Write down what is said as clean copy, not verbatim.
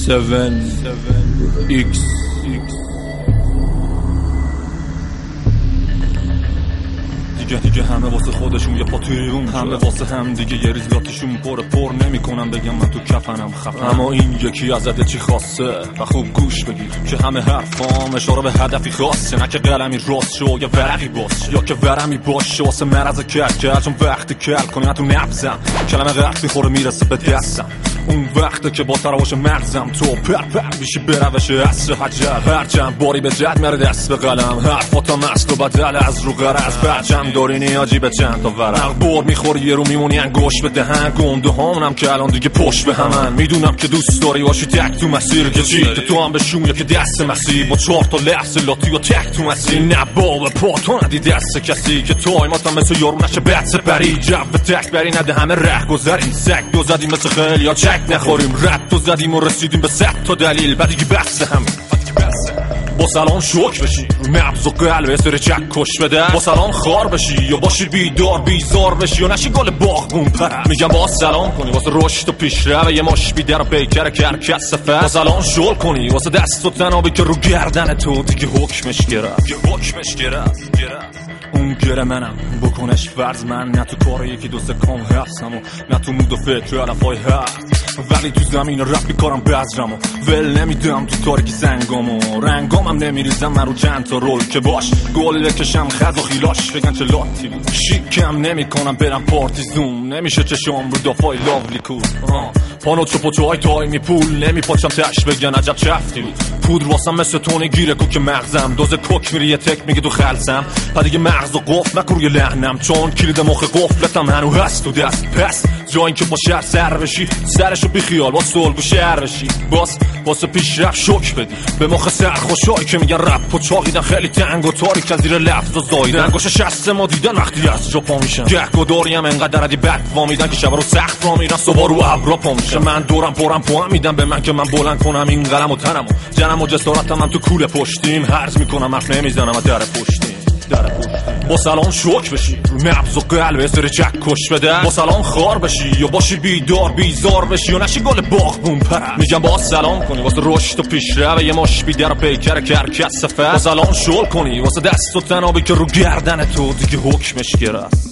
7X دیگه همه واسه خودشون یه پا تیرون، همه واسه هم دیگه یه ریز لاتیشون پر نمیکنم بگم من تو کفنم خفن، اما این یکی ازت چی خواسته و خوب گوش بگیر که همه حرفام اشاره به هدفی خاصه، نه که قلمی راست شو یا ورقی باش یا که ورمی باشه واسه مرض کل چون وقتی کل کنی من تو نبزم کلمه قرفی خوره میرسه به دستم، اون وقته که با تراوش مغزم تو پر میشی به روش عصر حجر، هرچند باری به جد میاره دست به قلم، حرفاتم است و بدل از رو غرض، برچم داری نیازی به چند تا ورق، بار میخوری یه رو میمونی انگوش به دهن، گنده هامونم که الان دیگه پشت به همن، میدونم که دوست داری باشی تک تو مسیر که چی که تو هم بشون یا که دست مسیر با 4 تا لحظه لاتی و تک تو مسیر، نه بابا پا تو ندی دست کسی که تایماتم مثل یارو نشه بد سپری، جو تک بری نده همه ره گذریم، سگ دو زدیم مثل خیلی یا چک نخوریم، رد تو زدیم و رسیدیم به 100 تا دلیل بعد دیگه بحث همین، با سلام شوک بشی مبز و قلب سر چک کش بده، با سلام خار بشی یا باشی بیدار بیزار بشی یا نشی گل باغبون پرد، میگم با سلام کنی واسه رشد و پیشرو یه ماش بیدر و پیکر کرکس سفر، با سلام شل کنی واسه دست و تنابی که رو گردن تو دیگه حکمش گرفت اون گره منم بکنش فرض من، نه تو کار یکی دوست کام هستم و نه تو مود و فکر علفای هست، ولی تو زمین رپ بیکارم بذرم و ول نمیدم تو تاریکی سنگام و رنگامم نمیریزم من رو چند تا رول که باش گل بکشم خز و خیلاش بگن چه لاتی بود، شیکم نمیکنم برم پارتیزون نمیشه چشم رو دافای لاولی کود، پانو چوپوچوهای تایمی پول نمیپاچم تش بگن عجب چفتی بود، پودر واسم مثل تونه گیره کوک مغزم، دوز کوک میری یه تک میگه تو خلصم، پا دیگه مغز و قفل نکن روی لحنم چون کلید مخ قفلتم هنو هست تو دست، پس جا این که با شهر سر بشی سرشو بی خیال با سلگو شهر بشی، باز واسه پیش رفت شک بدی به مخ سر خوشایی که میگن رپ و چاقیدن خیلی تنگ و تاریک از زیر لفظ و زایدن، انگوش شست ما دیدن وقتی از جا پا میشن، گهگداریم انقدر ردی بد وامیدن که شب رو سخت را میرن صبح رو ابرا پا میشن، من دورم پرم پوام میدم به من که من بلند کنم این قلم و تنم و جنم و جسارتم من تو کوله پشتیم، هرز میکنم حرف نمیزنم و در پشتیم با سلام شوک بشی نبض و قلب سر چک کش بده، با سلام خار بشی یا باشی بیدار بیزار بشی یا نشی گل باغبون پرد، میگم با سلام کنی واسه رشد و پیشرو یه ماش بیدر و پیکر کرکس سفر، با سلام شل کنی واسه دست و تنابی که رو گردن تو دیگه حکمش گرفت.